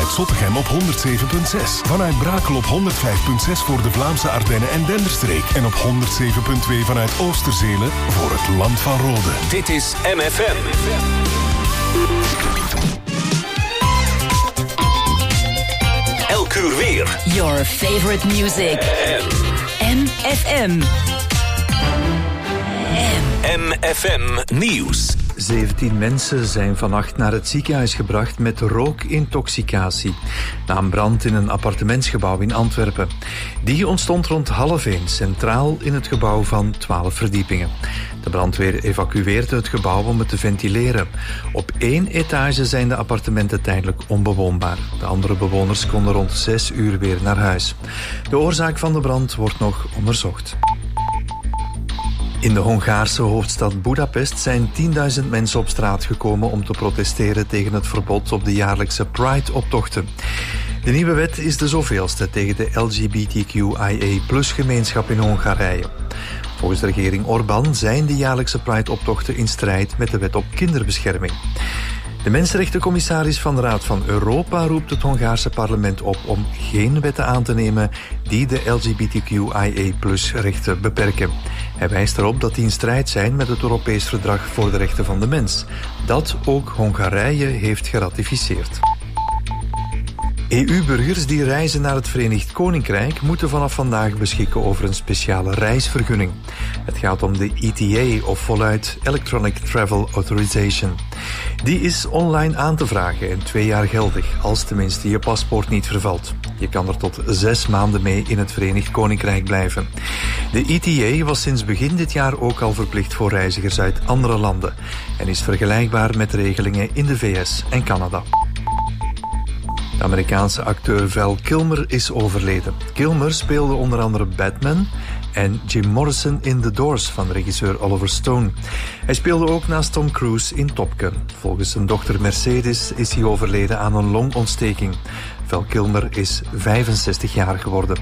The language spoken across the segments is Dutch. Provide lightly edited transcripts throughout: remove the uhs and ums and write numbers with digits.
vanuit Zottegem op 107.6. Vanuit Brakel op 105.6 voor de Vlaamse Ardennen en Denderstreek. En op 107.2 vanuit Oosterzelen voor het Land van Rode. Dit is MFM. Elk uur weer. Your favorite music. MFM. MFM Nieuws. 17 mensen zijn vannacht naar het ziekenhuis gebracht met rookintoxicatie na een brand in een appartementsgebouw in Antwerpen. Die ontstond rond 12:30 centraal in het gebouw van 12 verdiepingen. De brandweer evacueert het gebouw om het te ventileren. Op 1 etage zijn de appartementen tijdelijk onbewoonbaar. De andere bewoners konden rond 6 uur weer naar huis. De oorzaak van de brand wordt nog onderzocht. In de Hongaarse hoofdstad Budapest zijn 10.000 mensen op straat gekomen om te protesteren tegen het verbod op de jaarlijkse Pride-optochten. De nieuwe wet is de zoveelste tegen de LGBTQIA+-gemeenschap in Hongarije. Volgens de regering Orbán zijn de jaarlijkse Pride-optochten in strijd met de wet op kinderbescherming. De mensenrechtencommissaris van de Raad van Europa roept het Hongaarse parlement op om geen wetten aan te nemen die de LGBTQIA+-rechten beperken. Hij wijst erop dat die in strijd zijn met het Europees Verdrag voor de Rechten van de Mens, dat ook Hongarije heeft geratificeerd. EU-burgers die reizen naar het Verenigd Koninkrijk moeten vanaf vandaag beschikken over een speciale reisvergunning. Het gaat om de ETA, of voluit Electronic Travel Authorization. Die is online aan te vragen en 2 jaar geldig, als tenminste je paspoort niet vervalt. Je kan er tot 6 maanden mee in het Verenigd Koninkrijk blijven. De ETA was sinds begin dit jaar ook al verplicht voor reizigers uit andere landen en is vergelijkbaar met regelingen in de VS en Canada. De Amerikaanse acteur Val Kilmer is overleden. Kilmer speelde onder andere Batman en Jim Morrison in The Doors van regisseur Oliver Stone. Hij speelde ook naast Tom Cruise in Top Gun. Volgens zijn dochter Mercedes is hij overleden aan een longontsteking. Val Kilmer is 65 jaar geworden.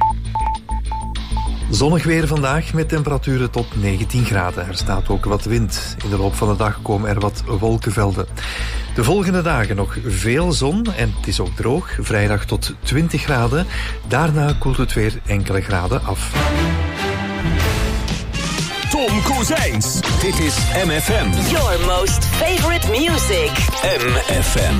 Zonnig weer vandaag met temperaturen tot 19 graden. Er staat ook wat wind. In de loop van de dag komen er wat wolkenvelden. De volgende dagen nog veel zon en het is ook droog. Vrijdag tot 20 graden. Daarna koelt het weer enkele graden af. Tom Kozijns. Dit is MFM. Your most favorite music. MFM.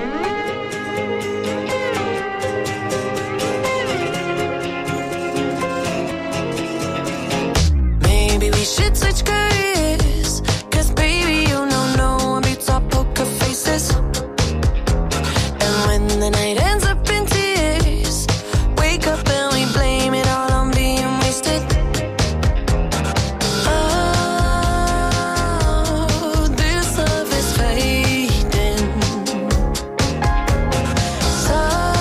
We should switch careers, 'cause baby you know one beats our poker faces. And when the night ends up in tears, wake up and we blame it all on being wasted. Oh, this love is fading. So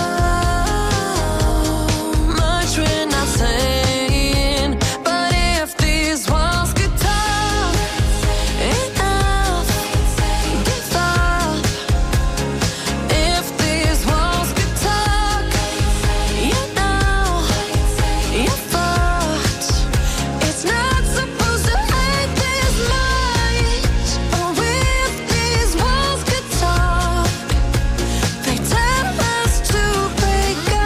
much we're not saying, but if these walls could talk enough, give up. If these walls could talk, you know you're fucked. It's not supposed to hurt this much. Oh, if these walls could talk, they tell us to break up.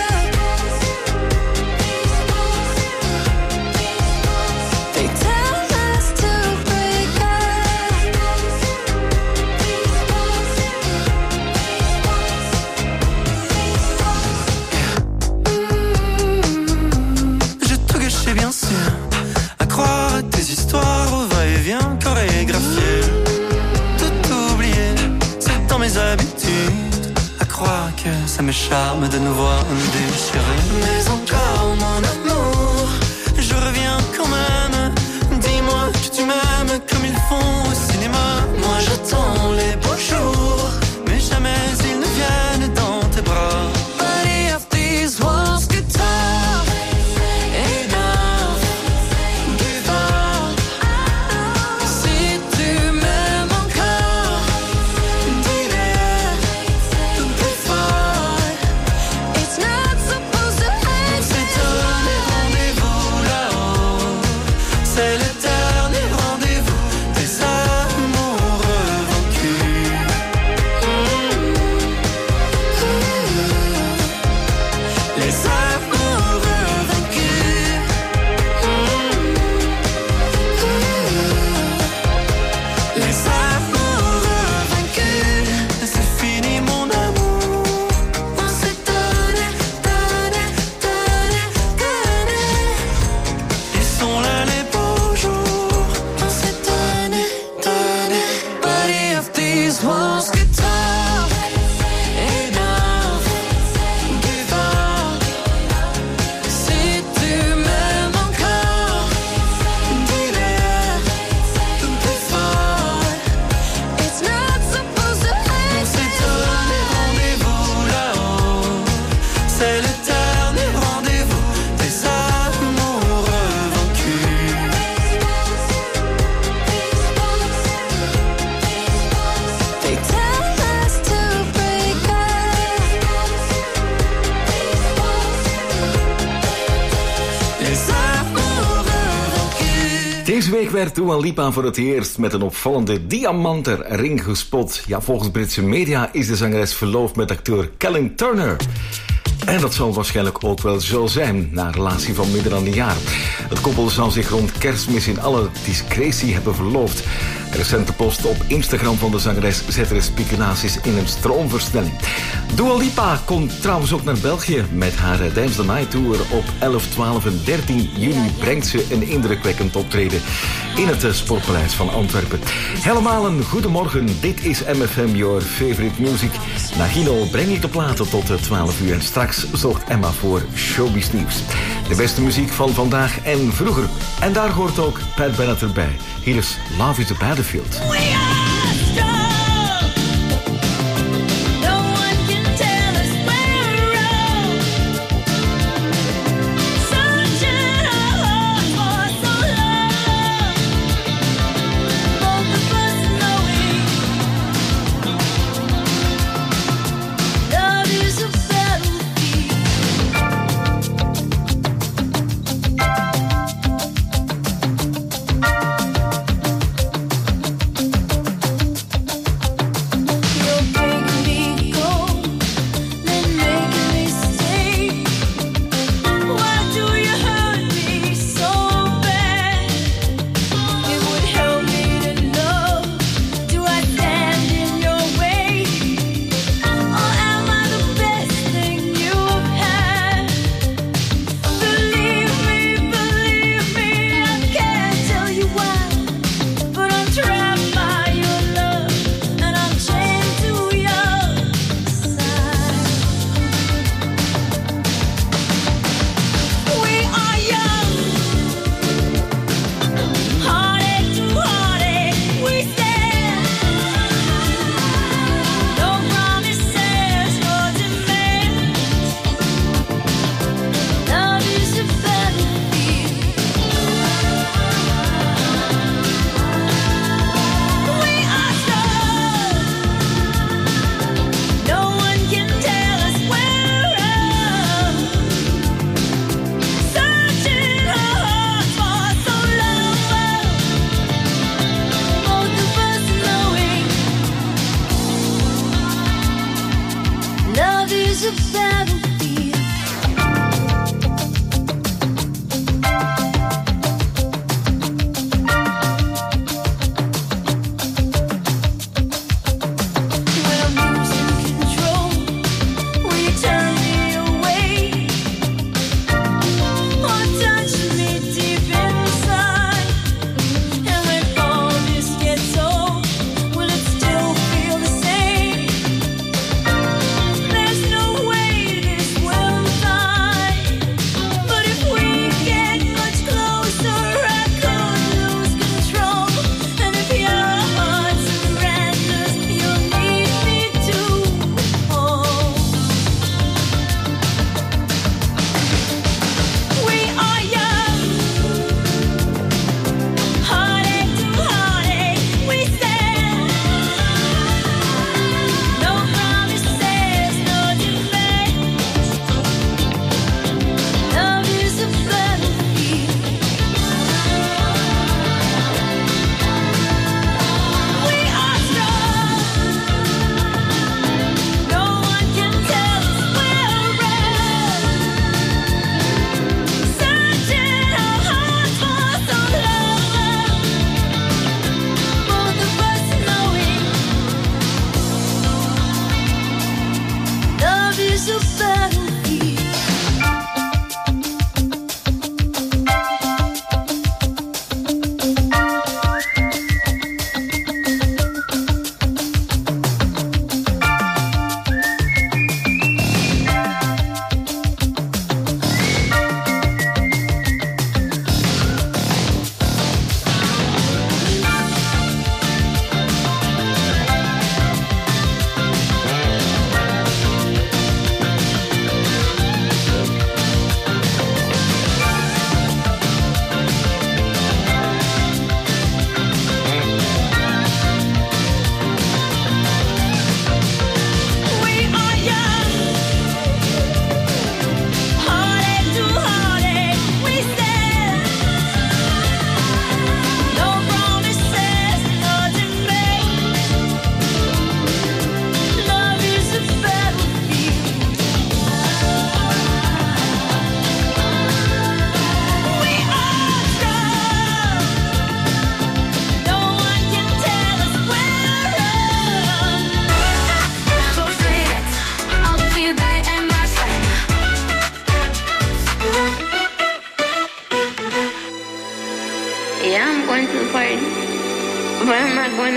They tell us to break up. J'ai tout gâché bien sûr, à croire à tes histoires au va-et-vient chorégraphié. Tout oublié, c'est dans mes habitudes, à croire que ça me charme de nous voir nous déchirer. Mais encore mon amour, je reviens quand même. Dis-moi que tu m'aimes comme ils font au cinéma. Moi j'attends les beaux jours, mais jamais ils ne viennent dans tes bras. But if these walls could talk enough, give up. Si tu m'aimes encore, dis-le plus fort. It's not supposed to hurt. C'est donné rendez-vous là-haut, c'est l'éternel rendez-vous des amoureux vaincus. Deze week werd Dua Lipa voor het eerst met een opvallende diamanten ring gespot. Ja, volgens Britse media is de zangeres verloofd met acteur Callum Turner. En dat zal waarschijnlijk ook wel zo zijn, na een relatie van minder dan een jaar. Het koppel zou zich rond Kerstmis in alle discretie hebben verloofd. Een recente post op Instagram van de zangeres zette de speculaties in een stroomversnelling. Dua Lipa komt trouwens ook naar België. Met haar Dance the Night Tour op 11, 12 en 13 juni brengt ze een indrukwekkend optreden in het Sportpaleis van Antwerpen. Helemaal een goedemorgen, dit is MFM Your Favorite Music. Na Gino breng ik de platen tot 12 uur en straks zorgt Emma voor Showbiz Nieuws. De beste muziek van vandaag en vroeger. En daar hoort ook Pat Bennett erbij. Hier is Love is a Battlefield.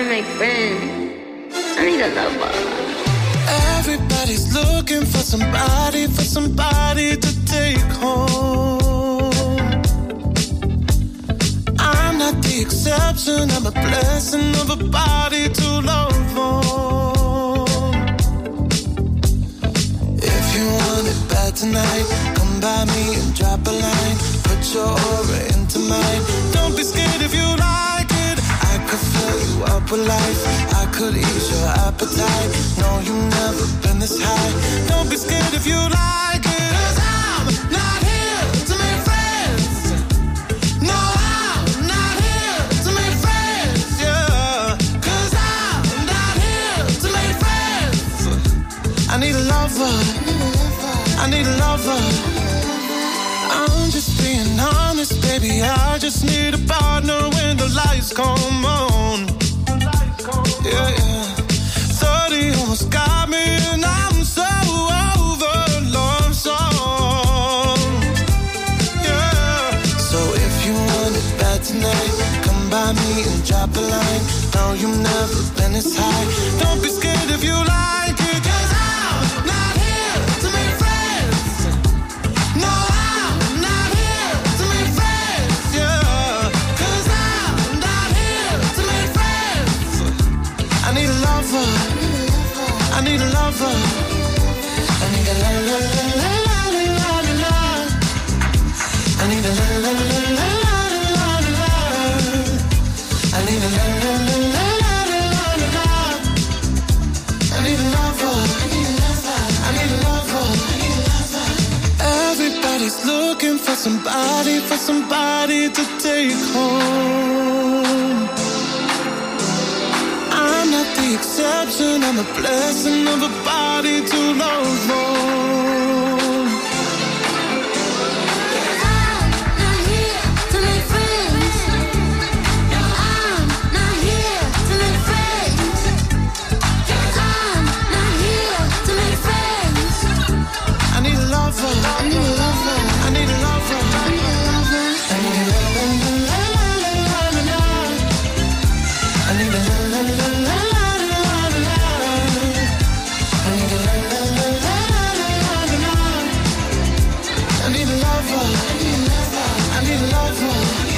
to make friends. I need a lover. Everybody's looking for somebody to take home. I'm not the exception, I'm a blessing of a body to love on. If you want it bad tonight, come by me and drop a line. Put your aura into mine. Don't be scared if you like it. I could fill you up with life. I could ease your appetite. No, you've never been this high. Don't be scared if you like it. 'Cause I'm not here to make friends. No, I'm not here to make friends, yeah. 'Cause I'm not here to make friends. I need a lover. I need a lover. I'm just being honest, baby. I just need a partner when the lights come on. Yeah, yeah. 30 almost got me and I'm so over love songs. Yeah. So if you want it bad tonight, come by me and drop a line. No, you've never been this high. Don't be scared if you like it. 'Cause I'm not here to make friends. No, I'm not here to make friends, yeah. 'Cause I'm not here to make friends. I need a lover. I need a lover. I need a la la la la la la la la. I need a la la la la la la la la. I need a la la la la la la la la. I need a lover. I need a lover. Everybody's looking for somebody to take home. I'm not the exception, I'm a blessing of a body to love on. I'm not here to make friends. No, I'm not here to make friends. I'm not here to make friends. I need a lover. I need a lover. I need a lover. I need a lover. I need a la la la la la la la. I need a la la la la la la la. I need a la la la la la la la. I need a lover. I need a lover.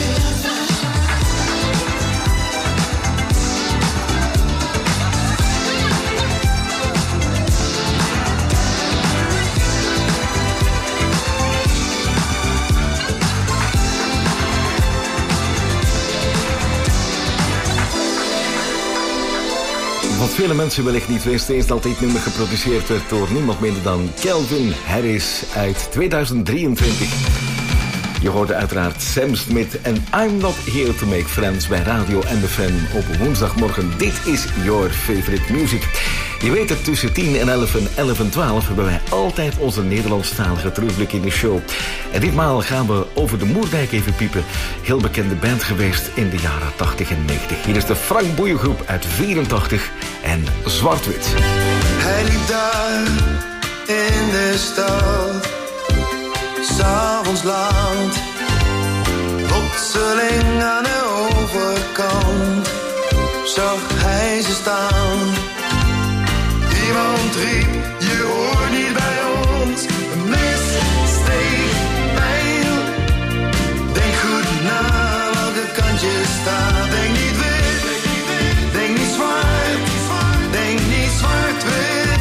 Wat vele mensen wellicht niet wisten is dat dit nummer geproduceerd werd door niemand minder dan Calvin Harris uit 2023. Je hoorde uiteraard Sam Smith en I'm Not Here to Make Friends bij Radio MFM op woensdagmorgen. Dit is Your Favorite Music. Je weet het, tussen 10 en 11 en 11 en 12 hebben wij altijd onze Nederlandstalige terugblik in de show. En ditmaal gaan we over de Moerdijk even piepen. Heel bekende band geweest in de jaren 80 en 90. Hier is de Frank Boeien Groep uit 84 en Zwart-Wit. Hij liep daar in de stad, 's'avonds laat, plotseling aan de overkant zag hij ze staan. Iemand riep, je hoort niet bij ons, een mes steekt pijl. Denk goed na welke kant je staat, denk niet wit, denk niet zwart, denk niet zwart-wit.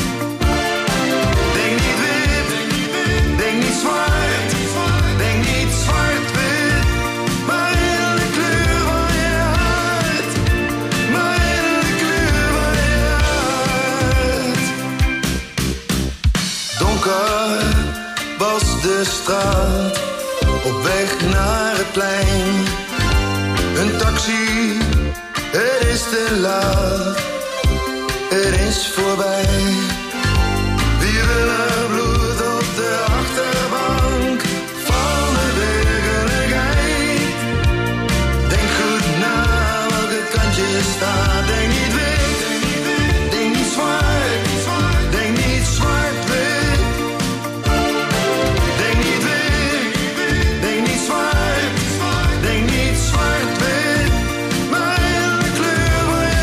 Denk niet wit, denk niet zwart, denk niet zwart-wit. Maar in de kleur van je hart, maar in de kleur van je hart. Donker was de straat, op weg naar het plein. Een taxi, het is te laat, het is voorbij. Wiebelig bloed op de achterbank van de werkelijkheid. Denk goed na welke kant je staat. Denk niet wit, denk niet zwart, denk niet zwart-wit. Denk niet wit, denk niet zwart, denk niet zwart-wit. Maar in de kleur van je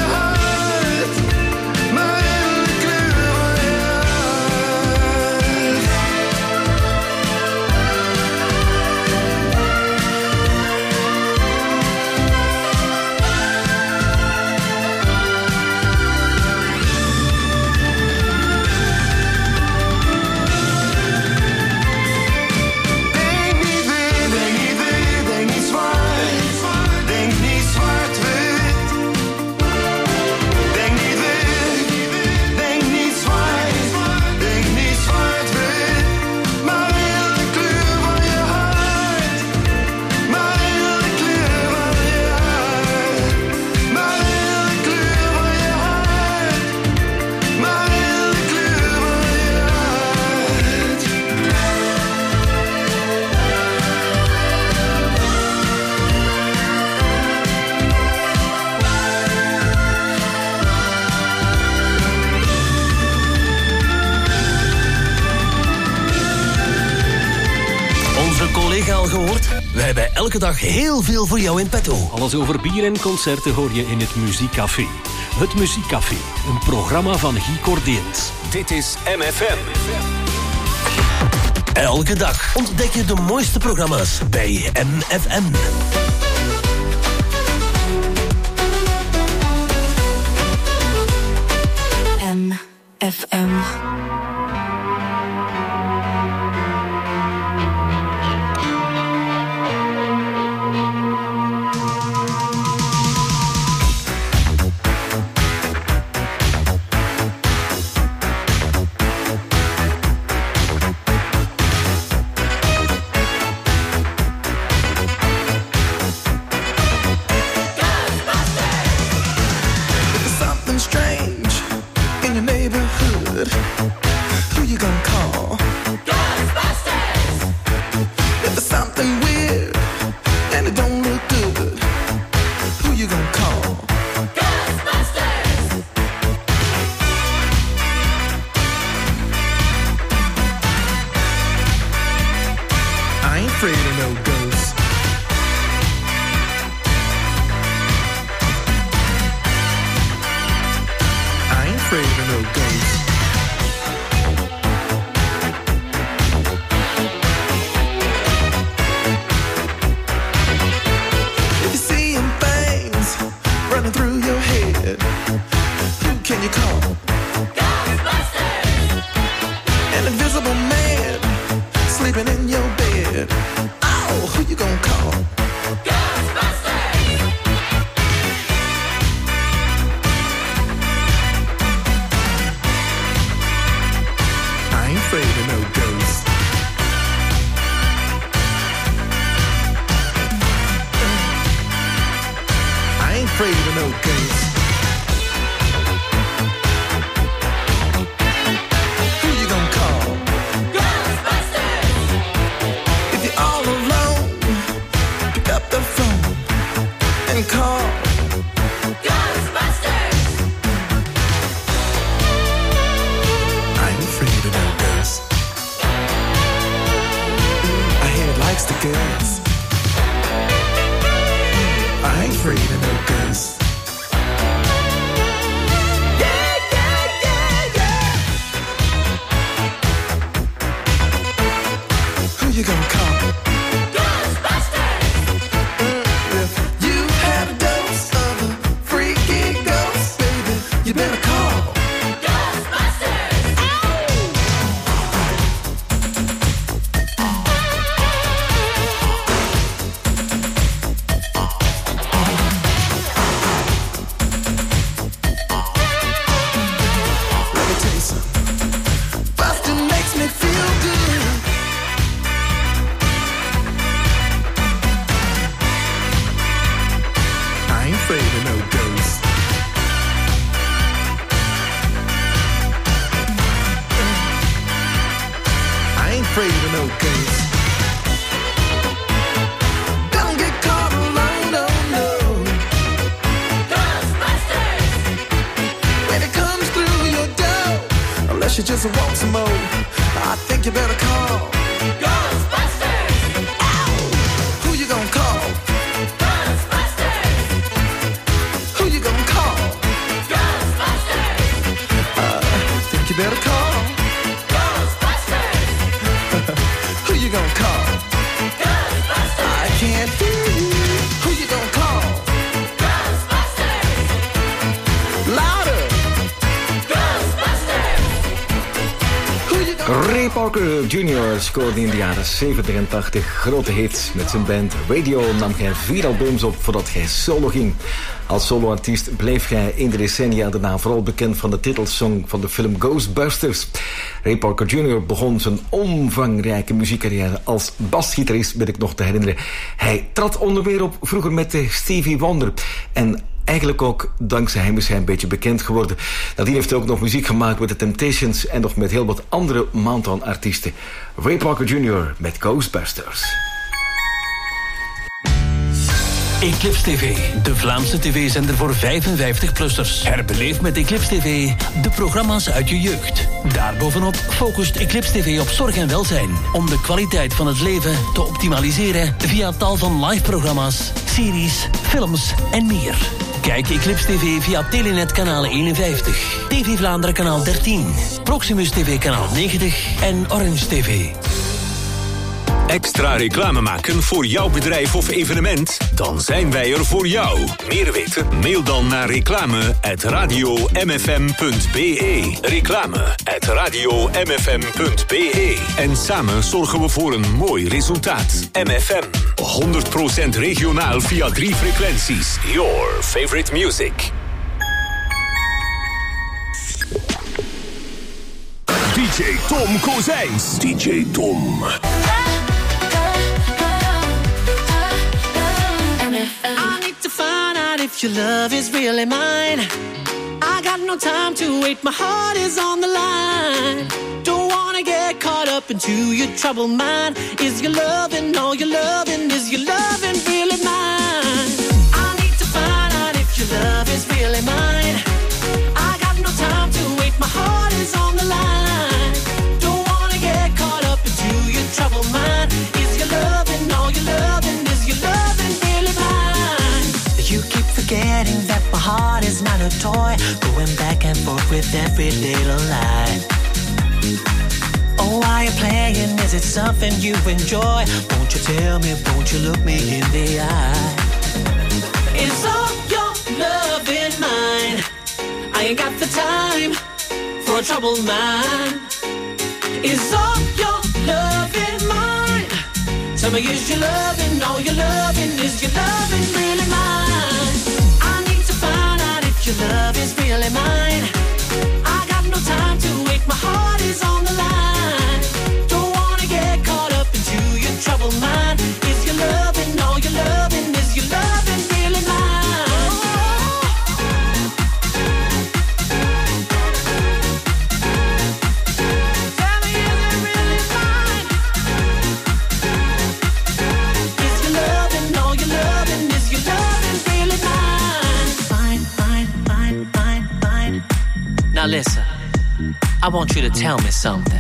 al gehoord? We hebben elke dag heel veel voor jou in petto. Alles over bier en concerten hoor je in het Muziekcafé. Het Muziekcafé, een programma van Guy Cordeens. Dit is MFM. Elke dag ontdek je de mooiste programma's bij MFM. MFM. Who you gonna call? Ghostbusters! If there's something weird and it don't look good, who you gonna call? Ghostbusters! I ain't afraid of no ghosts. I ain't afraid of no ghosts. Through your head, who can you call? Ghostbusters! An invisible man sleeping in your bed. Oh, who you gonna call? Ghostbusters! I ain't afraid of no ghosts. I ain't afraid of no ghosts. Who you gonna call? Ghostbusters! If you're all alone, pick up the phone and call Ghostbusters! I ain't afraid of no ghosts. I hear it likes the girls. I ain't afraid of no ghosts. Yeah, yeah, yeah, yeah. Who you gonna call? Ghostbusters! If you had a dose of a freaky ghost, baby, you better call Ghostbusters! Bustin' makes me feel good. I ain't afraid of no ghosts. I ain't afraid of no ghosts. Don't get caught alone, no, no. Ghostbusters! When it comes through your door, unless you just want some more, I think you better call Ghostbusters! Ow! Who you gonna call? Ghostbusters! Who you gonna call? Ghostbusters! Think you better call Ghostbusters! Who you gonna call? Ghostbusters! I can't hear you. Who you gonna call? Ghostbusters! Louder! Ray Parker Jr. scoorde in de jaren 70 en 80 grote hits. Met zijn band Radio nam hij 4 albums op voordat hij solo ging. Als soloartiest bleef hij in de decennia daarna vooral bekend van de titelsong van de film Ghostbusters. Ray Parker Jr. begon zijn omvangrijke muziekcarrière als basgitarist, ben ik nog te herinneren. Hij trad onder meer op vroeger met de Stevie Wonder. En eigenlijk ook dankzij hem is hij een beetje bekend geworden. Nadien heeft hij ook nog muziek gemaakt met de Temptations en nog met heel wat andere Mountain-artiesten. Ray Parker Jr. met Ghostbusters. Eclipse TV, de Vlaamse tv-zender voor 55-plussers. Herbeleef met Eclipse TV de programma's uit je jeugd. Daarbovenop focust Eclipse TV op zorg en welzijn, om de kwaliteit van het leven te optimaliseren via tal van live-programma's, series, films en meer. Kijk Eclipse TV via Telenet kanaal 51, TV Vlaanderen kanaal 13, Proximus TV kanaal 90 en Orange TV. Extra reclame maken voor jouw bedrijf of evenement? Dan zijn wij er voor jou. Meer weten? Mail dan naar reclame@radiomfm.be. Reclame@radiomfm.be. En samen zorgen we voor een mooi resultaat. MFM. 100% regionaal via 3 frequenties. Your favorite music. DJ Tom Kozijns. DJ Tom. I need to find out if your love is really mine. I got no time to wait, my heart is on the line. Don't wanna get caught up into your troubled mind. Is your loving all your loving? Is your loving really mine? I need to find out if your love is really mine. I got no time to wait, my heart is on the line. Don't wanna get caught up into your troubled mind. Is your loving all your loving? Is your loving really mine? You keep forgetting that my heart is not a toy, going back and forth with every little lie. Oh, why you playing? Is it something you enjoy? Won't you tell me, won't you look me in the eye? Is all your love in mine? I ain't got the time for a troubled mind. Is all your love in mine? Tell me, is your loving all your loving? Is your loving really mine? I need to find out if your love is really mine. I got no time to wait, my heart is on the line. Don't wanna get caught up into your troubled mind. Is your loving all your loving? Is your loving really mine? Tell me, is it really mine? Is your loving all your loving? Is your loving really mine? Fine, fine, fine, fine, fine. Now listen, I want you to tell me something.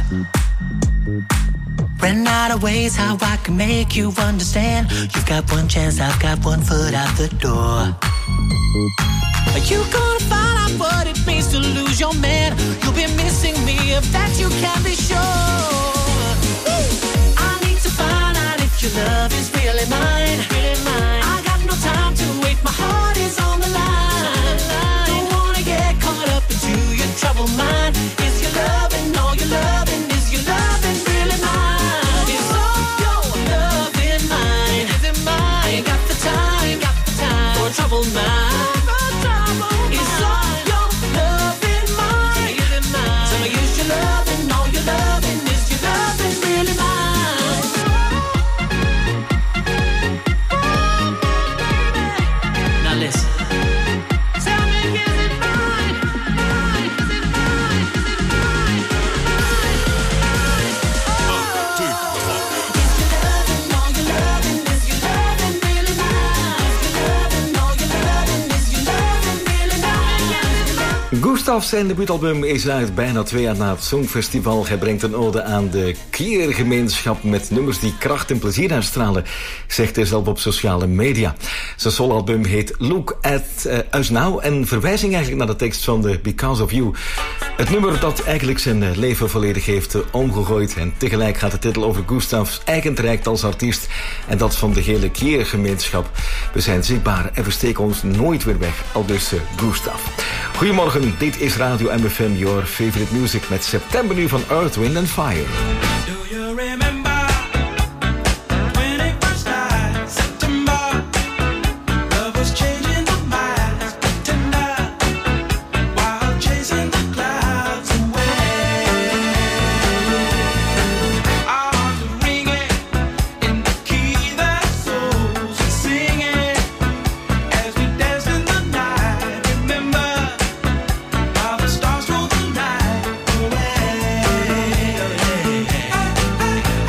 Ran out of ways how I can make you understand. You've got one chance, I've got one foot out the door. Are you gonna find out what it means to lose your man? You'll be missing me, if that you can be sure. I need to find out if your love is really mine. Really mine. I got no time to wait, my heart is on the line. Don't wanna get caught up into your troubled mind. Is your loving all your loving? Is your loving really mine? Is all your love in mine? Is it mine? I ain't got the time for a troubled mind. Is all your love in mine? Is it mine? Tell me, is your loving all your loving? Is your loving really mine? Now listen. Tell me, is it mine? Is it mine? Is it mine? Is your loving all your loving? Is your loving really mine? Is your loving all your loving? Is your loving really mine? Gustav, zijn debuutalbum is uit bijna 2 jaar na het Songfestival. Hij brengt een ode aan de queergemeenschap met nummers die kracht en plezier uitstralen, zegt hij zelf op sociale media. Zijn soloalbum heet Look at Us Now, en verwijzing eigenlijk naar de tekst van de Because of You. Het nummer dat eigenlijk zijn leven volledig heeft omgegooid. En tegelijk gaat de titel over Gustavs eigen traject als artiest en dat van de hele queergemeenschap. We zijn zichtbaar en we steken ons nooit weer weg, aldus Gustav. Goedemorgen, dit is Radio MFM, your favorite music, met september nu van Earth, Wind and Fire. Do you remember 21st night, September? Love was changing the minds, tender, while chasing the clouds away. Our hearts were ringing in the key that souls were singing as we danced in the night. Remember how the stars stole the night away.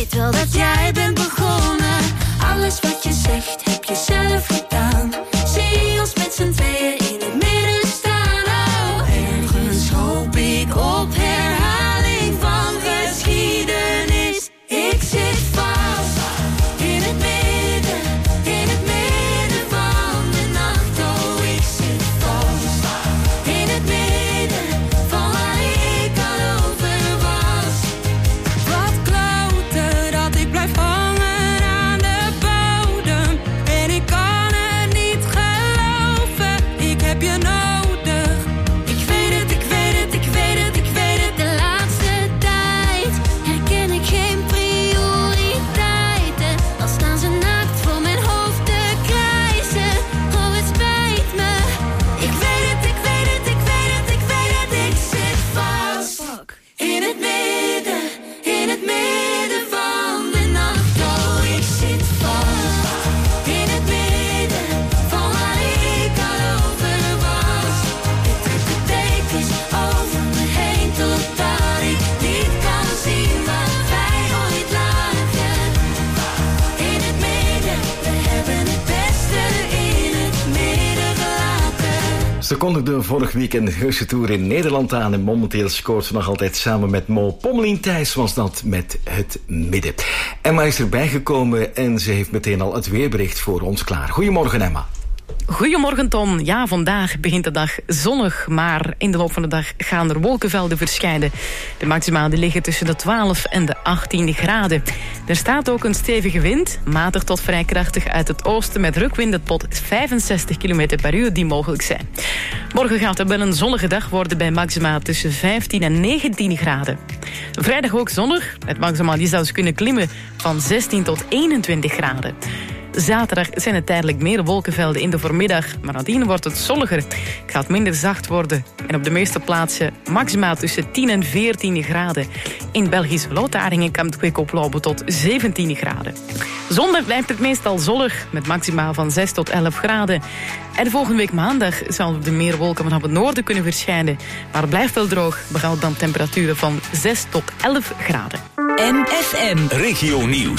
weet wel dat jij bent begonnen. Alles wat je zegt heb je zelf gedaan. Zie ons met z'n tweeën in het midden staan. Oh, ergens hoop ik op herhaling van geschiedenis. Ik zit vast in het midden van de nacht. Oh, ik zit vast in het midden van waar ik al over was. Wat kloten dat ik blijf hangen aan de bodem. En ik kan het niet geloven, ik heb je nodig. Ik weet het, ik weet het, ik weet het, ik weet het. De laatste tijd herken ik geen prioriteiten. Dan staan ze naakt voor mijn hoofd te krijsen. Oh, het spijt me. Ik weet het, ik weet het, ik weet het, ik weet het. Ik zit vast in het midden van de nacht. Oh, ik zit vast in het midden van waar ik al over was. Ik trek de dekens over me heen totdat ik niet kan zien waar wij ooit lagen. In het midden, we hebben het beste in het midden gelaten. Ze kondigde vorig weekend de grootste tour in Nederland aan en momenteel scoort ze nog altijd samen met Mo Pommelien Thijs, was dat met Het Midden. Emma is erbij gekomen en ze heeft meteen al het weerbericht voor ons klaar. Goedemorgen, Emma. Goedemorgen, Tom. Ja, vandaag begint de dag zonnig, maar in de loop van de dag gaan er wolkenvelden verschijnen. De maxima liggen tussen de 12 en de 18 graden. Er staat ook een stevige wind, matig tot vrij krachtig uit het oosten, met rukwinden tot 65 km per uur die mogelijk zijn. Morgen gaat het wel een zonnige dag worden bij maxima tussen 15 en 19 graden. Vrijdag ook zonnig, met maxima die zelfs kunnen klimmen van 16 tot 21 graden. Zaterdag zijn er tijdelijk meer wolkenvelden in de voormiddag, maar nadien wordt het zonniger. Het gaat minder zacht worden en op de meeste plaatsen maxima tussen 10 en 14 graden. In Belgisch Lotharingen kan het kwik oplopen tot 17 graden. Zondag blijft het meestal zonnig met maxima van 6 tot 11 graden. En volgende week maandag zal er meer wolken vanaf het noorden kunnen verschijnen. Maar het blijft wel droog, behaalt dan temperaturen van 6 tot 11 graden. MFM Regio Nieuws.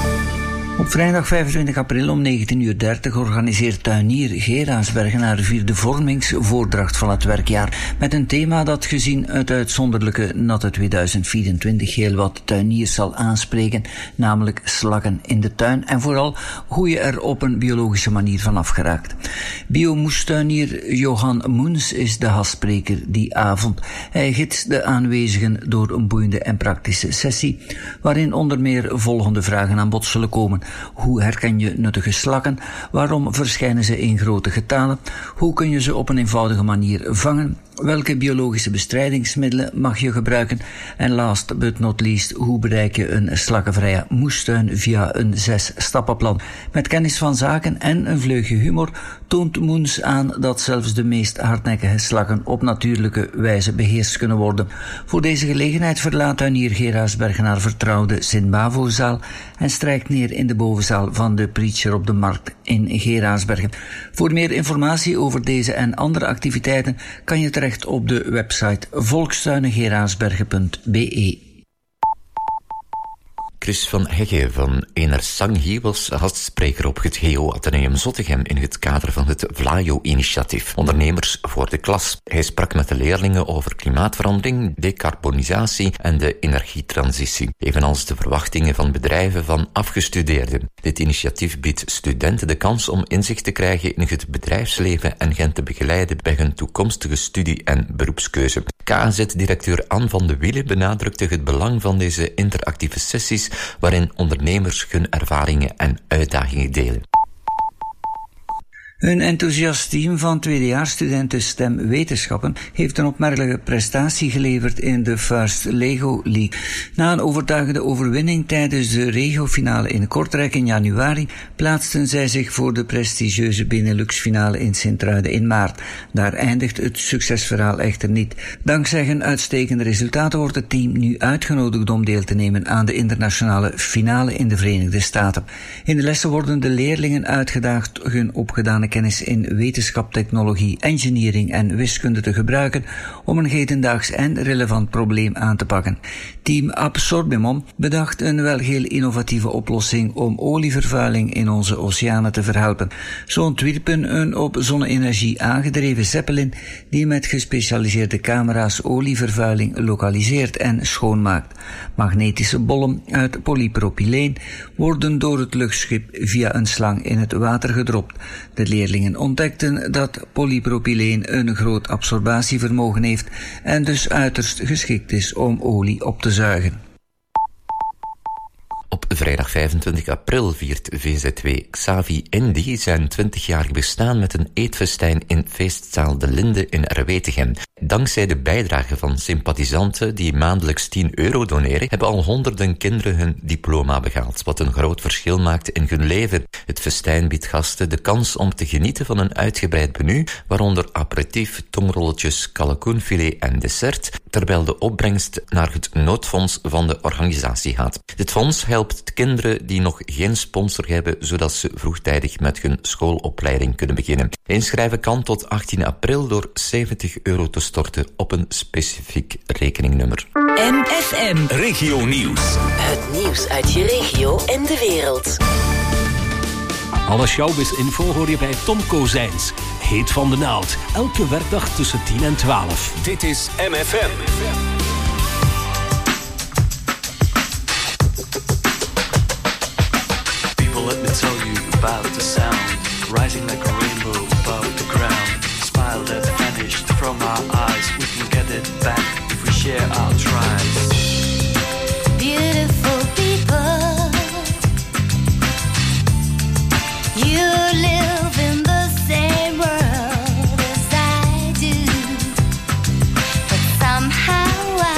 Op vrijdag 25 april om 19:30 organiseert tuinier Geraasbergen haar 4e vormingsvoordracht van het werkjaar met een thema dat gezien het uitzonderlijke natte 2024 heel wat tuiniers zal aanspreken, namelijk slakken in de tuin en vooral hoe je er op een biologische manier vanaf geraakt. Biomoestuinier Johan Moens is de gastspreker die avond. Hij gidst de aanwezigen door een boeiende en praktische sessie, waarin onder meer volgende vragen aan bod zullen komen. Hoe herken je nuttige slakken? Waarom verschijnen ze in grote getalen? Hoe kun je ze op een eenvoudige manier vangen? Welke biologische bestrijdingsmiddelen mag je gebruiken? En last but not least, hoe bereik je een slakkenvrije moestuin via een 6-stappenplan? Met kennis van zaken en een vleugje humor toont Moens aan dat zelfs de meest hardnekkige slakken op natuurlijke wijze beheerst kunnen worden. Voor deze gelegenheid verlaat tuinier Geraasbergen haar vertrouwde Sint-Bavo-zaal en strijkt neer in de bovenzaal van de Preacher op de Markt in Geraasbergen. Voor meer informatie over deze en andere activiteiten kan je terecht op de website volkstuinengeraasbergen.be. Chris van Hegge van Enersanghi was gastspreker op het GO Atheneum Zottegem in het kader van het Vlaio-initiatief Ondernemers voor de Klas. Hij sprak met de leerlingen over klimaatverandering, decarbonisatie en de energietransitie, evenals de verwachtingen van bedrijven van afgestudeerden. Dit initiatief biedt studenten de kans om inzicht te krijgen in het bedrijfsleven en hen te begeleiden bij hun toekomstige studie- en beroepskeuze. KAZ-directeur Anne van de Wielen benadrukte het belang van deze interactieve sessies waarin ondernemers hun ervaringen en uitdagingen delen. Een enthousiast team van tweedejaarsstudenten STEM Wetenschappen heeft een opmerkelijke prestatie geleverd in de First Lego League. Na een overtuigende overwinning tijdens de regiofinale in Kortrijk in januari plaatsten zij zich voor de prestigieuze Benelux-finale in Sint-Truiden in maart. Daar eindigt het succesverhaal echter niet. Dankzij hun uitstekende resultaten wordt het team nu uitgenodigd om deel te nemen aan de internationale finale in de Verenigde Staten. In de lessen worden de leerlingen uitgedaagd hun opgedane opgedane kennis in wetenschap, technologie, engineering en wiskunde te gebruiken om een hedendaags en relevant probleem aan te pakken. Team Absorbimon bedacht een wel heel innovatieve oplossing om olievervuiling in onze oceanen te verhelpen. Zo ontwierpen een op zonne-energie aangedreven zeppelin die met gespecialiseerde camera's olievervuiling lokaliseert en schoonmaakt. Magnetische bollen uit polypropyleen worden door het luchtschip via een slang in het water gedropt. De leerlingen ontdekten dat polypropyleen een groot absorbatievermogen heeft en dus uiterst geschikt is om olie op te zuigen. Op vrijdag 25 april viert VZW Xavi Indy zijn 20-jarig bestaan met een eetfestijn in feestzaal De Linde in Erwetegem. Dankzij de bijdrage van sympathisanten die maandelijks €10 doneren, hebben al honderden kinderen hun diploma behaald, wat een groot verschil maakt in hun leven. Het festijn biedt gasten de kans om te genieten van een uitgebreid menu, waaronder aperitief, tongrolletjes, kalkoenfilet en dessert, terwijl de opbrengst naar het noodfonds van de organisatie gaat. Dit fonds helpt de kinderen die nog geen sponsor hebben, zodat ze vroegtijdig met hun schoolopleiding kunnen beginnen. Inschrijven kan tot 18 april door €70 te storten op een specifiek rekeningnummer. MFM Regio Nieuws. Het nieuws uit je regio en de wereld. Alle showbiz-info hoor je bij Tom Kozijns. Heet van de naald. Elke werkdag tussen 10 en 12. Dit is MFM. People, let me tell you about the sound rising like a rainbow above the ground. Smile that vanished from our eyes. We can get it back if we share our tries. Beautiful people, you live in the same world as I do, but somehow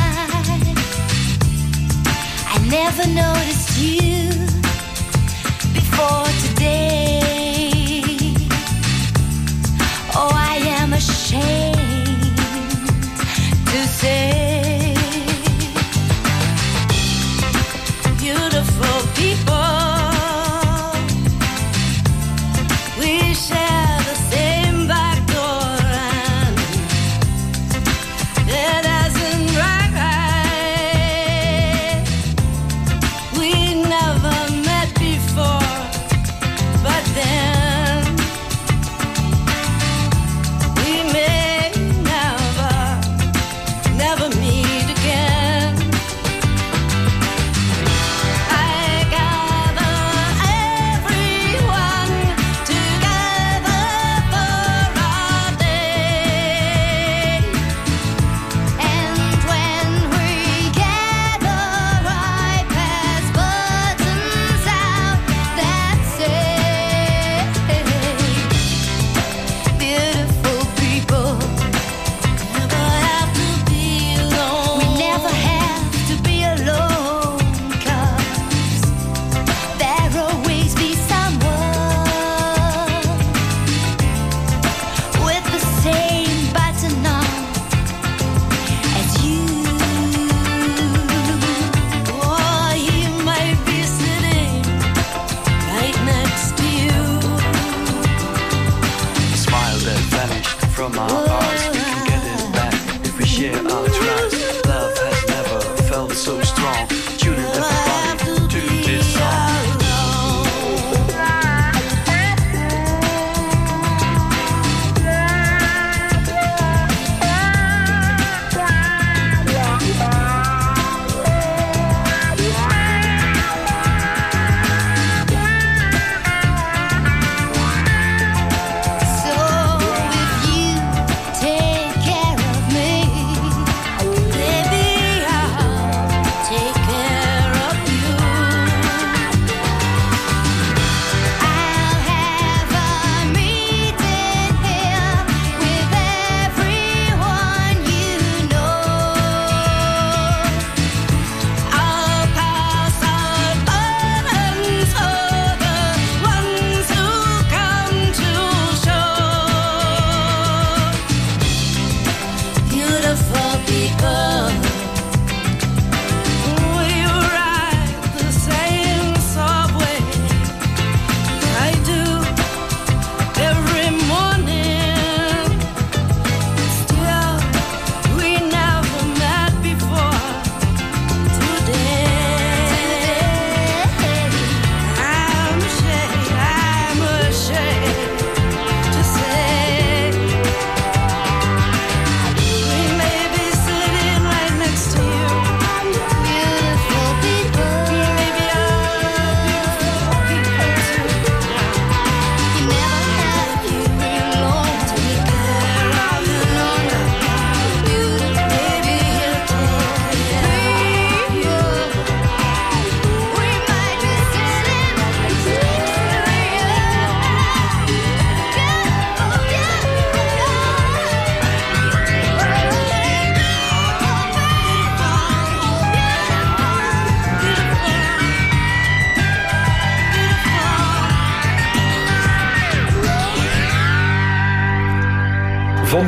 I never noticed you before today. Oh, I am ashamed to say, beautiful people, we share the same back door, and that isn't right. We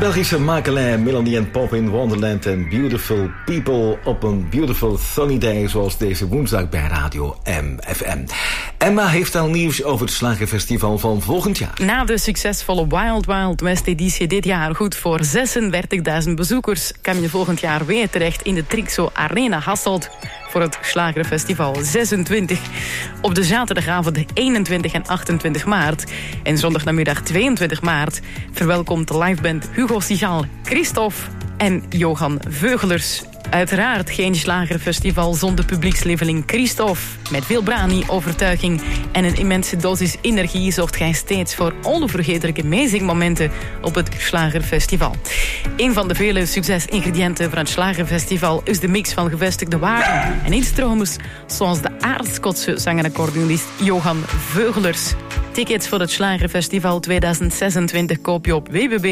Belgische makelij Melanie en Pop in Wonderland en Beautiful People op een beautiful sunny day zoals deze woensdag bij Radio MFM. Emma heeft al nieuws over het Slagerfestival van volgend jaar. Na de succesvolle Wild Wild West editie dit jaar goed voor 36.000 bezoekers kan je volgend jaar weer terecht in de Trixo Arena Hasselt voor het Slagerfestival 26. Op de zaterdagavond 21 en 28 maart en zondagnamiddag 22 maart verwelkomt de liveband Hugo Sigal, Christophe en Johan Veugelers. Uiteraard geen Slagerfestival zonder publiekslieveling Christophe. Met veel brani, overtuiging en een immense dosis energie zorgt hij steeds voor onvergetelijke amazingmomenten op het Slagerfestival. Een van de vele succesingrediënten van het Slagerfestival is de mix van gevestigde waarden en instromers, zoals de aardschotse zanger en accordeonist Johan Veugelers. Tickets voor het Slagerfestival 2026 koop je op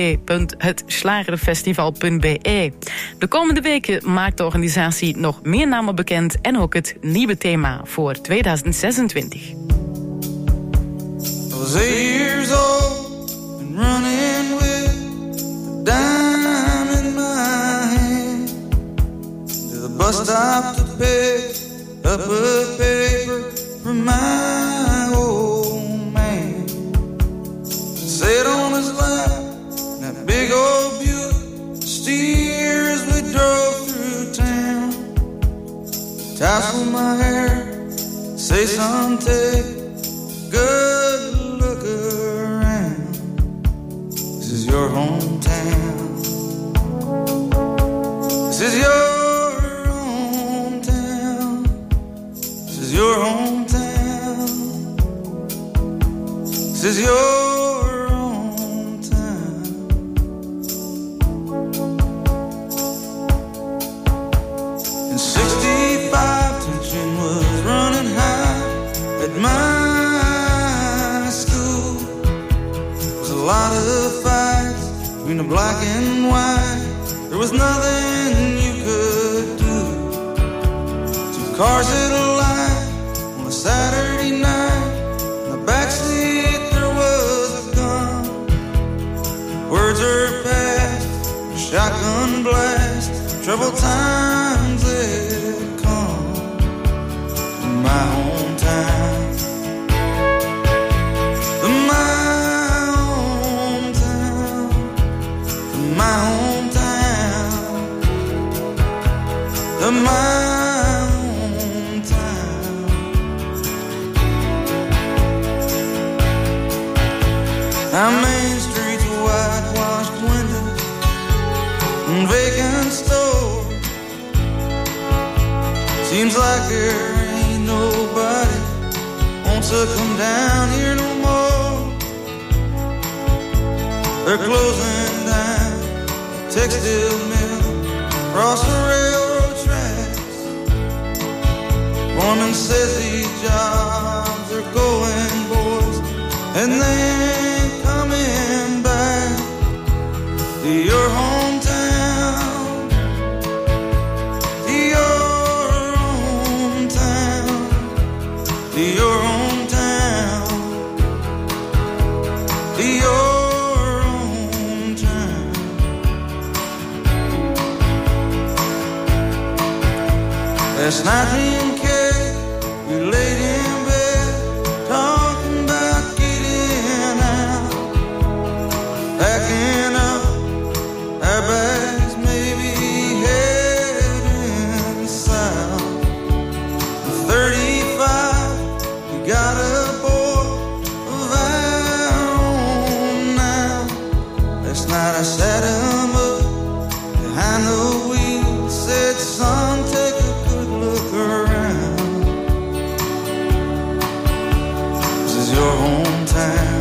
www.hetslagerfestival.be. De komende weken maakt de organisatie nog meer namen bekend en ook het nieuwe thema voor 2026. I was 8 years old and running with a dime in my hand to the bus stop to pick up a paper from my old man. Sat on his lap in that big old Buick, steer as we drove through town. Tassel my hair, say son, take good look around. This is your hometown. This is your hometown. This is your hometown. This is your hometown. In 65, tension was running high at my school. There was a lot of fights between the black and white. There was nothing you could do. Two cars at a light on a Saturday night. In the backseat there was a gun. Words are passed, shotgun blast. Troubled times had come in my hometown. My hometown, my hometown. Our main streets, whitewashed windows and vacant stores. Seems like there ain't nobody wants to come down here no more. They're closing down textile mill across the railroad tracks. Foreman says these jobs are going, boys, and they ain't coming back to your hometown, to your hometown, to your hometown, to your last night me and Kay, we laid in bed, talking about getting out, packing up our bags, maybe heading south. At 35, we got a boy of our own now. Last night I sat him up behind the wheel, said, son, take a look around. This is your hometown.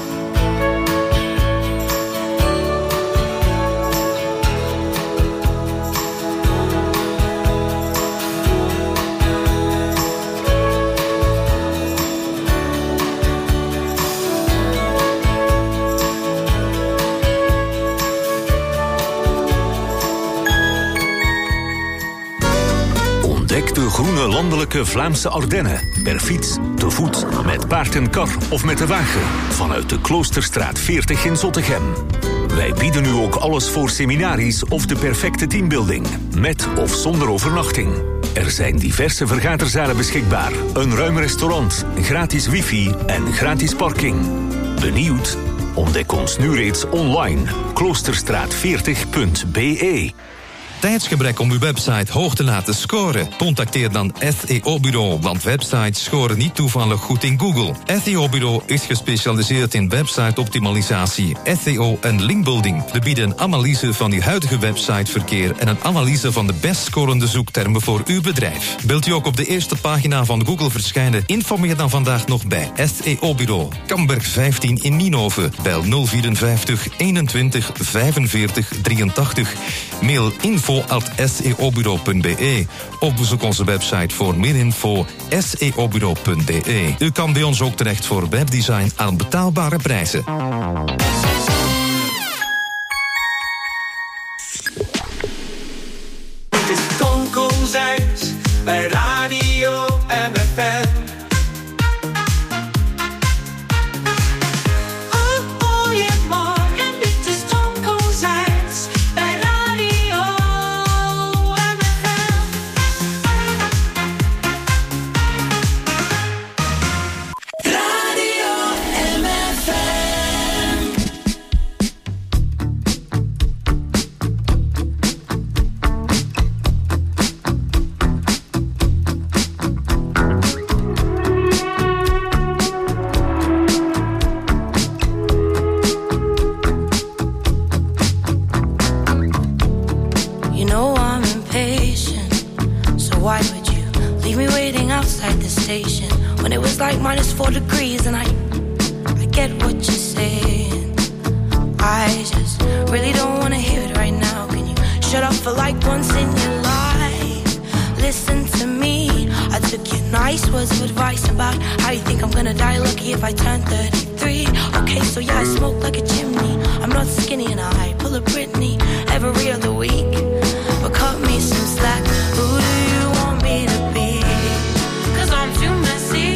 Ontdek de groene landelijke Vlaamse Ardennen. Per fiets, te voet, met paard en kar of met de wagen. Vanuit de Kloosterstraat 40 in Zottegem. Wij bieden u ook alles voor seminaries of de perfecte teambuilding. Met of zonder overnachting. Er zijn diverse vergaderzalen beschikbaar. Een ruim restaurant, gratis wifi en gratis parking. Benieuwd? Ontdek ons nu reeds online. Kloosterstraat40.be. Tijdsgebrek om uw website hoog te laten scoren? Contacteer dan SEO-bureau, want websites scoren niet toevallig goed in Google. SEO-bureau is gespecialiseerd in website-optimalisatie, SEO en linkbuilding. We bieden een analyse van uw huidige websiteverkeer en een analyse van de best scorende zoektermen voor uw bedrijf. Wilt u ook op de eerste pagina van Google verschijnen? Informeer dan vandaag nog bij SEO-bureau. Kamberg 15 in Nienhoven. Bel 054 21 45 83. Mail info@seobureau.be of bezoek onze website voor meer info seobureau.be. U kan bij ons ook terecht voor webdesign aan betaalbare prijzen. Dit is Tom Kozijns bij Radio MFM. -4 degrees and I get what you're saying. I just really don't wanna hear it right now. Can you shut up for like once in your life? Listen to me. I took your nice words of advice about how you think I'm gonna die lucky if I turn 33. Okay, so yeah, I smoke like a chimney. I'm not skinny and I pull a Britney every other week. But cut me some slack. Who do you want me to be? 'Cause I'm too messy.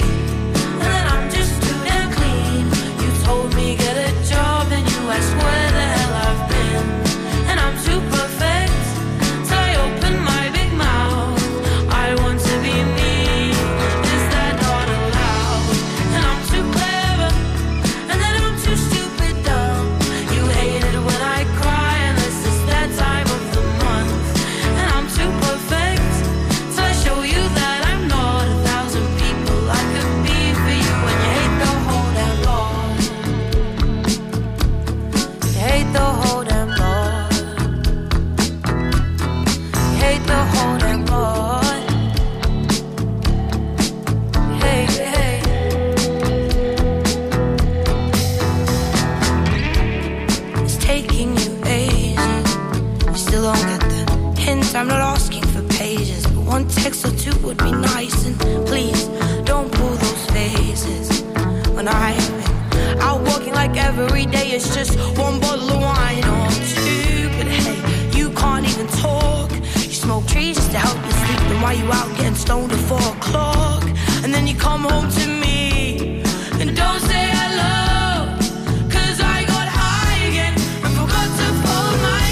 Get a job and you ask where the hell I've been. And I'm too perfect till I open my big mouth. I want to be me, is that not allowed? And I'm too clever, and then I'm too stupid dumb. You hate it when I cry and this is that time of the month. And I'm too perfect till I show you that I'm not 1,000 people I could be for you. And you hate the whole damn lot. Hate the whole damn lot. Hate the whole damn lot. Hey, hey. It's taking you ages. You still don't get the hint. I'm not asking for pages, but one text or two would be nice. And please don't pull those faces when I've been out walking like every day it's just one bottle of wine or two. But hey, you can't even talk. You smoke trees just to help you sleep. Then why you out getting stoned at 4 o'clock? And then you come home to me and don't say hello. 'Cause I got high again and forgot to fold my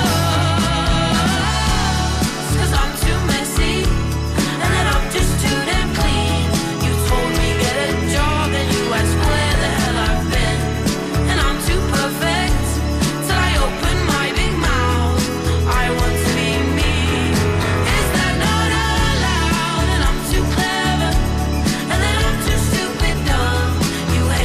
clothes. 'Cause I'm too messy and then I'm just too damn clean. You told me get a job and you asked where the hell I've been. And I'm too perfect till I open my big mouth. I want to be me, is that not allowed? And I'm too clever, and then I'm too stupid dumb. You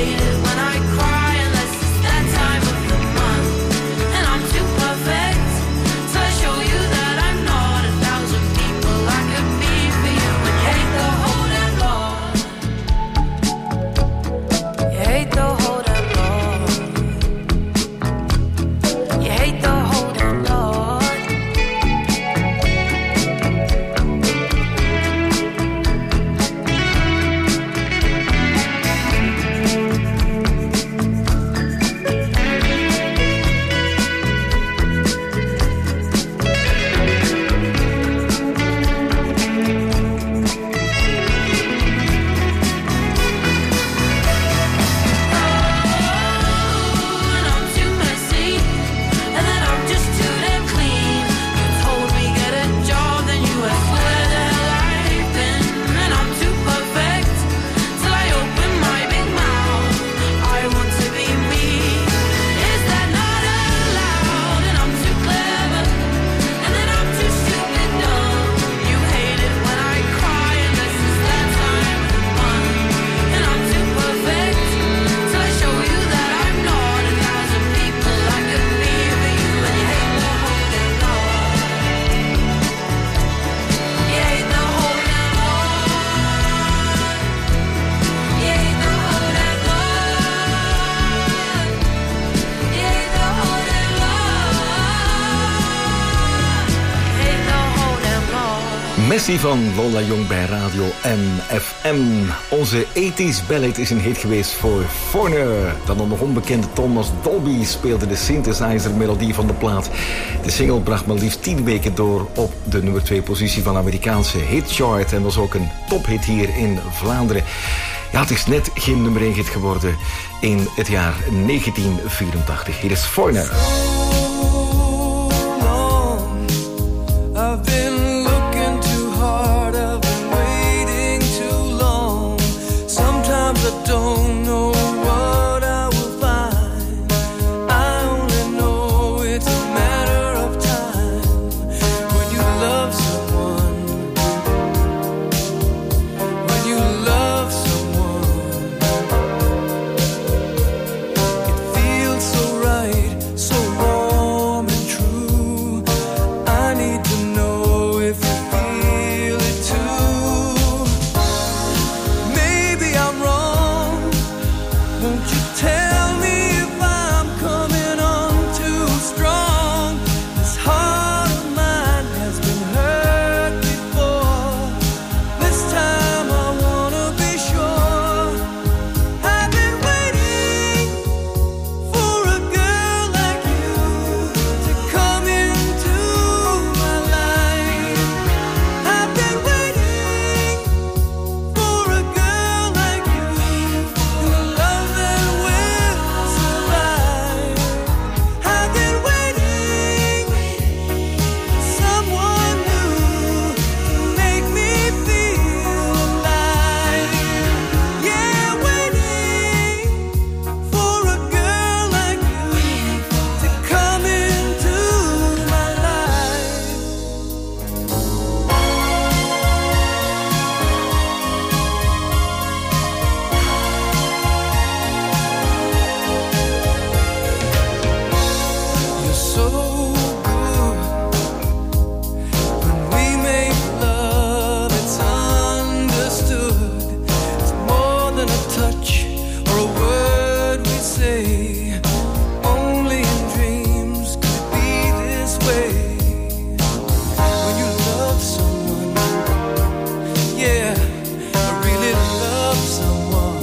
Messi van Lola Jong bij Radio MFM. Onze 80s ballad is een hit geweest voor Foreigner. Dan een nog onbekende Thomas Dolby speelde de synthesizer-melodie van de plaat. De single bracht maar liefst 10 weken door op de nummer 2 positie van de Amerikaanse hitchart. En was ook een tophit hier in Vlaanderen. Ja, het is net geen nummer 1 hit geworden in het jaar 1984. Hier is Foreigner. I've been looking too hard, I've been waiting too long. Sometimes I don't know what I will find. I only know it's a matter of time. When you love someone, when you love someone, it feels so right, so warm and true. I need to know if you feel it too. Maybe I'm wrong. Won't you tell me if I'm coming on too strong? This heart of mine has been hurt before. This time I wanna be sure. I've been waiting for a girl like you to come into my life. I've been waiting for a girl like you, and a love that will survive. I've been waiting for someone new to make me feel alive. Yeah, waiting for a girl like you to come into my life. You're so good. When we make love, it's understood. It's more than a touch or a word we say. Only in dreams could it be this way. When you love someone, yeah, I really love someone.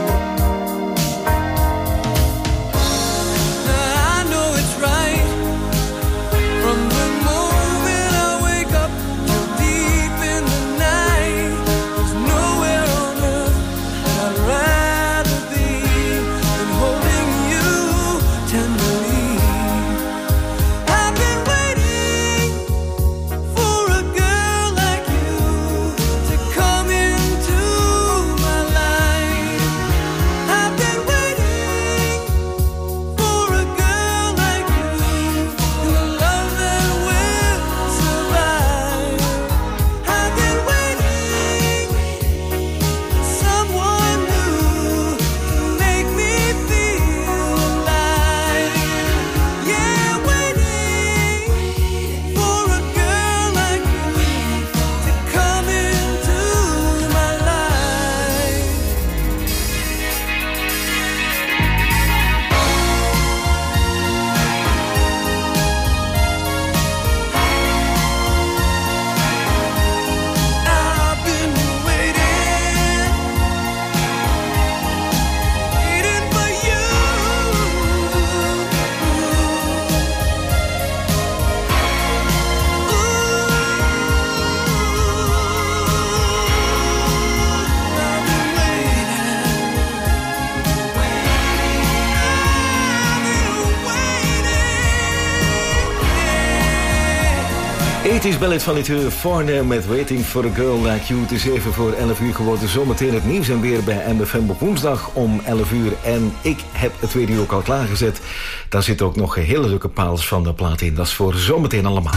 I know it's right from the moment I wake up till deep in the night. There's nowhere on earth that I'd rather be than holding you tenderly. I've been waiting for a girl like you to come into my life. I've been waiting for a girl like you, and a love that will survive. I've been waiting for someone new to make me feel alive. Yeah, waiting for a girl like you to come into my life. I've been waiting for you. I've been waiting. 80s ballad van dit uur, Foreigner met Waiting for a Girl Like You. Het is even voor 11 uur geworden. Zometeen het nieuws en weer bij MFM op woensdag om 11 uur. En ik heb het tweede uur ook al klaargezet. Daar zitten ook nog hele leuke paals van de plaat in. Dat is voor zometeen allemaal.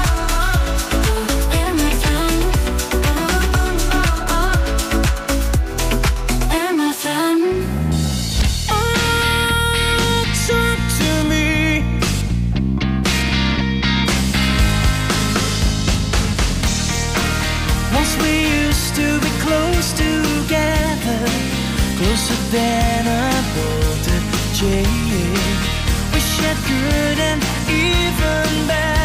Talk to me. Once we used to be close together, closer than a bolt of chain. We shared good and even bad.